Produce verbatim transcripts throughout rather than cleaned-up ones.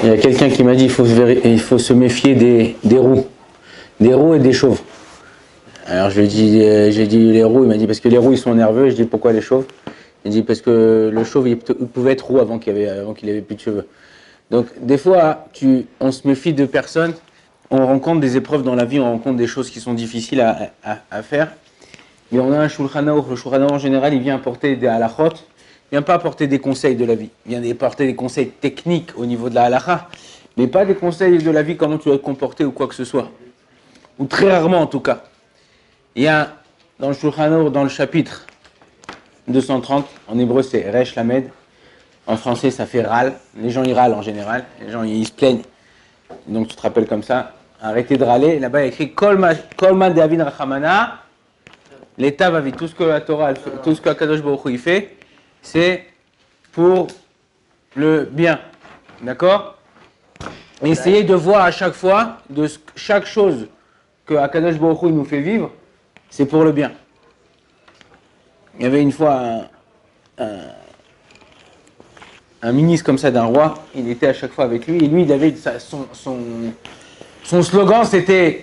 Il y a quelqu'un qui m'a dit qu'il faut, il faut se méfier des, des roux. Des roux et des chauves. Alors je lui ai dit, euh, j'ai dit les roux, il m'a dit parce que les roux ils sont nerveux. Je dis pourquoi les chauves? Il dit parce que le chauve il, il pouvait être roux avant qu'il avait, avant qu'il avait plus de cheveux. Donc des fois tu, on se méfie de personnes, on rencontre des épreuves dans la vie, on rencontre des choses qui sont difficiles à, à, à faire. Et on a un Shulchan Aruch. Le Shulchan Aruch en général il vient apporter des halachot, il vient pas apporter des conseils de la vie, il vient apporter des conseils techniques au niveau de la halacha, mais pas des conseils de la vie comment tu dois te comporter ou quoi que ce soit. Ou très rarement en tout cas. Il y a dans le Shulchan Aruch, dans le chapitre deux cent trente, en hébreu c'est Resh Lamed, en français ça fait râle, les gens ils râlent en général, les gens ils se plaignent, donc tu te rappelles comme ça, arrêtez de râler, là-bas il y a écrit Kolma de Avin Rachamana, l'état va vite, tout ce que la Torah, tout ce que Akadosh Baruch Hu il fait, c'est pour le bien, d'accord? Essayez de voir à chaque fois, de ce, chaque chose que Akadosh Baruch Hu il nous fait vivre, c'est pour le bien. Il y avait une fois un, un, un ministre comme ça d'un roi, il était à chaque fois avec lui, et lui il avait sa, son, son, son slogan c'était,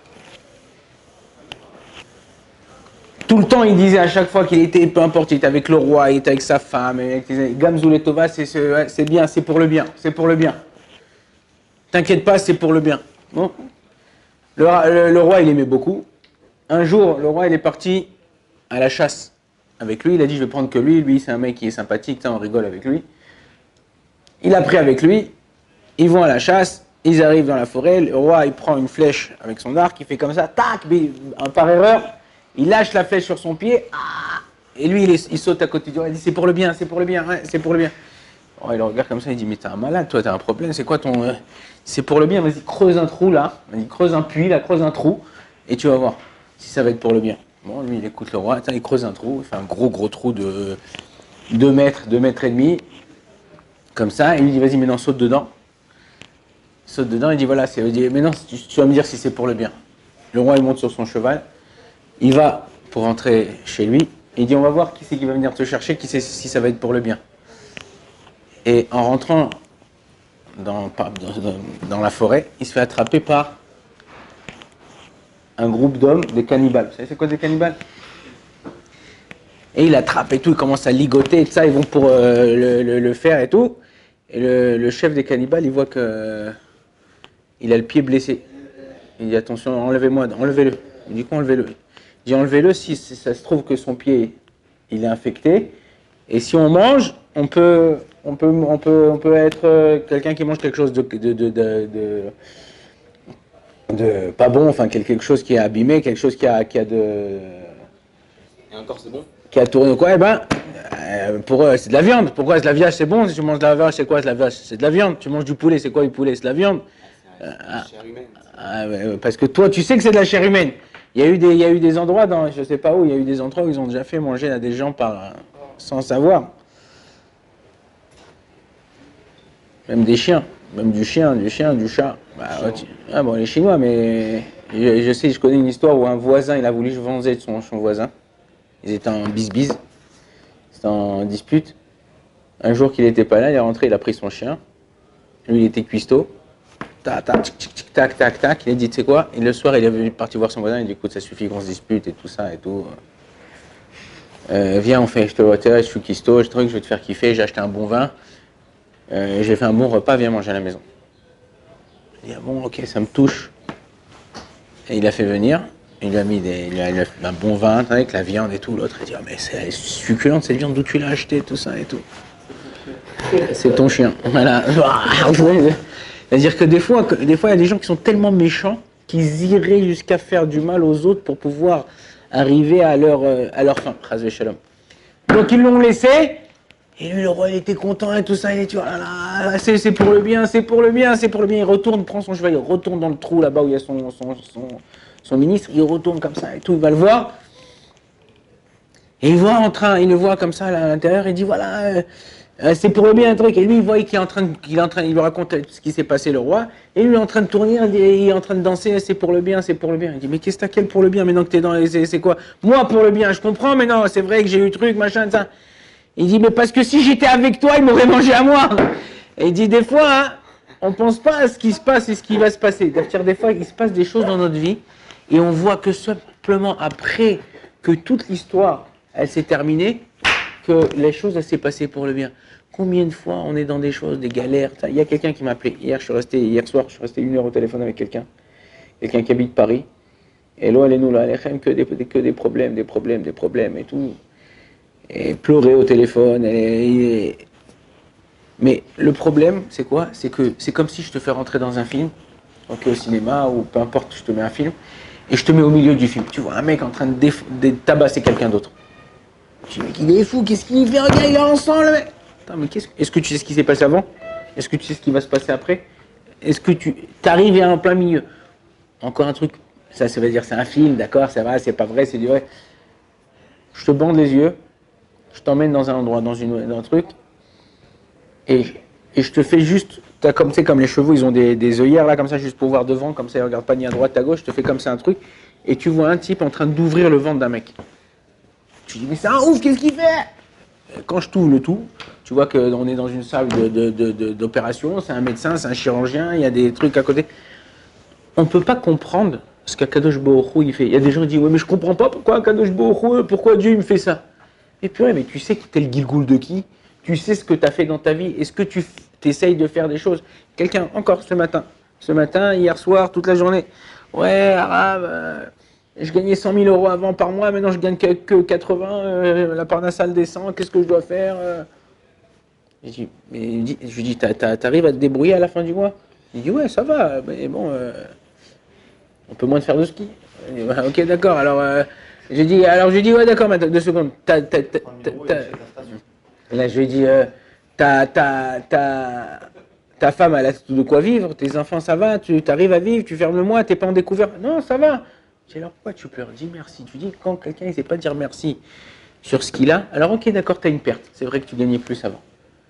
tout le temps il disait à chaque fois qu'il était, peu importe, il était avec le roi, il était avec sa femme, avec les Gamzou et Tova, c'est bien, c'est pour le bien, c'est pour le bien. T'inquiète pas, c'est pour le bien. Bon. Le, le, le roi il aimait beaucoup. Un jour, le roi il est parti à la chasse. Avec lui, il a dit je vais prendre que lui, lui c'est un mec qui est sympathique, on rigole avec lui. Il a pris avec lui, ils vont à la chasse, ils arrivent dans la forêt, le roi il prend une flèche avec son arc, il fait comme ça, tac, par erreur, il lâche la flèche sur son pied, et lui il, est, il saute à côté du roi, il dit c'est pour le bien, c'est pour le bien, ouais, c'est pour le bien. Oh, il le regarde comme ça, il dit mais t'es un malade, toi t'as un problème, c'est quoi ton... Euh... C'est pour le bien, vas-y creuse un trou là, vas-y creuse un puits là, creuse un trou, et tu vas voir si ça va être pour le bien. Bon, lui, il écoute le roi, attends, il creuse un trou, il fait un gros, gros trou de deux mètres, deux mètres et demi, comme ça, et il dit, vas-y, maintenant, saute dedans. Il saute dedans, il dit, voilà, c'est, il dit, maintenant, tu, tu vas me dire si c'est pour le bien. Le roi, il monte sur son cheval, il va pour rentrer chez lui, et il dit, on va voir qui c'est qui va venir te chercher, qui sait si ça va être pour le bien. Et en rentrant dans, dans, dans la forêt, il se fait attraper par un groupe d'hommes, des cannibales. Vous savez c'est quoi des cannibales? Et il attrape et tout, il commence à ligoter et tout ça, ils vont pour euh, le, le, le faire et tout. Et le, le chef des cannibales, il voit que euh, il a le pied blessé. Il dit attention, enlevez-moi, enlevez-le. Il dit quoi enlevez-le? Il dit enlevez-le si, si ça se trouve que son pied il est infecté. Et si on mange, on peut, on peut, on peut, on peut être euh, quelqu'un qui mange quelque chose de, de, de, de, de de pas bon, enfin quelque chose qui est abîmé, quelque chose qui a, qui a de... Et encore c'est bon? Qui a tourné quoi? Eh ben, euh, pour eux c'est de la viande. Pourquoi c'est de la viande? C'est bon. Si tu manges de la vache, c'est quoi de la vache? C'est de la viande. Tu manges du poulet, c'est quoi du poulet? C'est de la viande. C'est la chair humaine. Ah, ouais, parce que toi tu sais que c'est de la chair humaine. Il y a eu des, il y a eu des endroits, dans, je sais pas où, il y a eu des endroits où ils ont déjà fait manger à des gens par, sans savoir. Même des chiens. Même du chien, du chien, du chat. Bah, ouais, tu... Ah bon, les Chinois, mais je, je sais, je connais une histoire où un voisin, il a voulu venger son, son voisin. Ils étaient en bis-bis, c'était en dispute. Un jour qu'il n'était pas là, il est rentré, il a pris son chien. Lui, il était cuistot. Tac, tac, tac, tac, tac, tac. Il a dit, tu sais quoi? Et le soir, il est parti voir son voisin. Il a dit, écoute, ça suffit qu'on se dispute et tout ça et tout. Euh, viens, on fait, je te vois, je suis cuistot, je trouve que je vais te faire kiffer. J'ai acheté un bon vin. Euh, j'ai fait un bon repas, viens manger à la maison. Il dit, ah bon, ok, ça me touche. Et il a fait venir, il lui a mis des, il a, il a fait un bon vin avec la viande et tout. L'autre, il dit, ah, mais c'est succulente cette viande, d'où tu l'as acheté, tout ça et tout. C'est ton chien. Voilà. C'est-à-dire que des fois, que, des fois, il y a des gens qui sont tellement méchants qu'ils iraient jusqu'à faire du mal aux autres pour pouvoir arriver à leur, à leur fin. Donc ils l'ont laissé. Et lui, le roi, il était content et tout ça, il est, tu vois, là, là, c'est pour le bien, c'est pour le bien, c'est pour le bien. Il retourne, prend son cheval, il retourne dans le trou là-bas où il y a son, son, son, son ministre, il retourne comme ça et tout, il va le voir. Et il voit en train, il le voit comme ça là, à l'intérieur, il dit voilà, euh, c'est pour le bien un truc. Et lui, il voit qu'il est en train, qu'il est en train, il lui raconte ce qui s'est passé le roi. Et lui, il est en train de tourner, il est en train de danser, c'est pour le bien, c'est pour le bien. Il dit mais qu'est-ce que t'as quel pour le bien maintenant que t'es dans les, c'est quoi? Moi pour le bien, je comprends, mais non, c'est vrai que j'ai eu truc, machin, ça. Il dit mais parce que si j'étais avec toi, il m'aurait mangé à moi. Et il dit des fois, hein, on pense pas à ce qui se passe et ce qui va se passer. C'est-à-dire, des fois, il se passe des choses dans notre vie et on voit que simplement après que toute l'histoire, elle s'est terminée, que les choses, elles s'est passées pour le bien. Combien de fois on est dans des choses, des galères. Il y a quelqu'un qui m'a appelé. Hier, je suis resté, hier soir, je suis resté une heure au téléphone avec quelqu'un. Quelqu'un qui habite Paris. Et là, elle est nous, là, elle que des, que des problèmes, des problèmes, des problèmes et tout. Et pleurer au téléphone. Et, et... Mais le problème, c'est quoi? C'est que c'est comme si je te fais rentrer dans un film, ok, au cinéma, ou peu importe, je te mets un film, et je te mets au milieu du film. Tu vois un mec en train de, déf... de tabasser quelqu'un d'autre. Je dis, mais il est fou, qu'est-ce qu'il fait? Regarde, il est ensemble, le mec. Attends, mais qu'est-ce... Est-ce que tu sais ce qui s'est passé avant? Est-ce que tu sais ce qui va se passer après? Est-ce que tu arrives en plein milieu? Encore un truc, ça, ça veut dire c'est un film, d'accord, c'est vrai, c'est pas vrai, c'est du vrai. Je te bande les yeux, je t'emmène dans un endroit, dans, une, dans un truc, et, et je te fais juste, t'as comme, tu sais, comme les chevaux, ils ont des, des œillères là, comme ça, juste pour voir devant, comme ça, ils regardent pas ni à droite, ni à gauche, je te fais comme ça un truc, et tu vois un type en train d'ouvrir le ventre d'un mec. Tu dis, mais c'est un ouf, qu'est-ce qu'il fait? Quand je t'ouvre le tout, tu vois qu'on est dans une salle de, de, de, de, d'opération, c'est un médecin, c'est un chirurgien, il y a des trucs à côté. On ne peut pas comprendre ce qu'Akadosh Baruch Hu il fait. Il y a des gens qui disent, ouais, mais je comprends pas pourquoi Akadosh Baruch Hu, pourquoi Dieu il me fait ça. Et puis, ouais, mais tu sais que tu es le Gilgoul de qui? Tu sais ce que tu as fait dans ta vie? Est-ce que tu essayes de faire des choses? Quelqu'un, encore ce matin, ce matin, hier soir, toute la journée, ouais, Arabe, euh, je gagnais cent mille euros avant par mois, maintenant je gagne que, que quatre-vingts, euh, la parnassale descend, qu'est-ce que je dois faire? euh Je dis, mais je lui dis, t'arrives à te débrouiller à la fin du mois? Il dit, ouais, ça va, mais bon, euh, on peut moins de faire de ski. Dit, ouais, ok, d'accord, alors, euh, j'ai dit, alors je lui dis, ouais, d'accord, mais deux secondes. T'as, t'as, t'as, t'as, là, je lui ai dit, euh, ta, ta, ta, ta femme, elle a de quoi vivre, tes enfants, ça va, tu arrives à vivre, tu fermes le mois, t'es pas en découvert. Non, ça va. Je dis, alors pourquoi tu pleures? Dis merci. Tu dis, quand quelqu'un ne sait pas dire merci sur ce qu'il a, alors ok, d'accord, tu as une perte. C'est vrai que tu gagnais plus avant.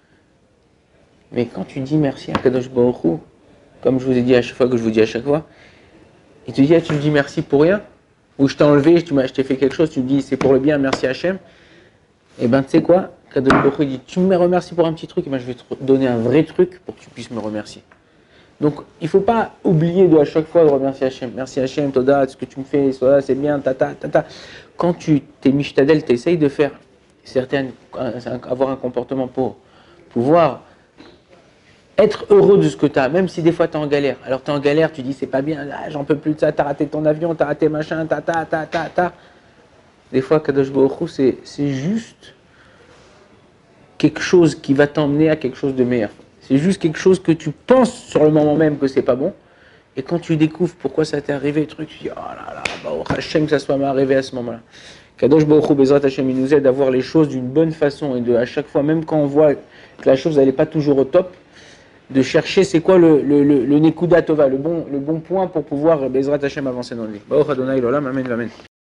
Mais quand tu dis merci à Kadosh Baruch Hu, comme je vous ai dit à chaque fois, que je vous dis à chaque fois, il te dit, ah, tu me dis merci pour rien, ou je t'ai enlevé, je t'ai fait quelque chose, tu me dis, c'est pour le bien, merci Hachem. Et ben tu sais quoi, Kadosh Baruch Hu, il dit, tu me remercies pour un petit truc, et ben je vais te donner un vrai truc pour que tu puisses me remercier. Donc, il ne faut pas oublier de, à chaque fois de remercier Hachem. Merci Hachem, Toda, ce que tu me fais, c'est bien, tata, tata. Quand tu t'es mishtadel, tu essayes de faire certaines, avoir un comportement pour pouvoir être heureux de ce que tu as, même si des fois tu es en galère. Alors tu es en galère, tu dis c'est pas bien, là j'en peux plus de ça, tu as raté ton avion, tu as raté machin, tata, tata, tata. Des fois, Kadosh Baruch Hu, c'est, c'est juste quelque chose qui va t'emmener à quelque chose de meilleur. C'est juste quelque chose que tu penses sur le moment même que c'est pas bon. Et quand tu découvres pourquoi ça t'est arrivé, le truc, tu dis, oh là là, Baruch Hashem, que ça soit arrivé à ce moment-là. Kadosh Baruch Hu, Bezrat Hashem, il nous aide à voir les choses d'une bonne façon et de, à chaque fois, même quand on voit que la chose n'est pas toujours au top, de chercher c'est quoi le, le, le, le Nekuda Tova, le bon, le bon point pour pouvoir Bezrat Hashem avancer dans le vie. Baruch Adonai L'Olam, Amen, Amen.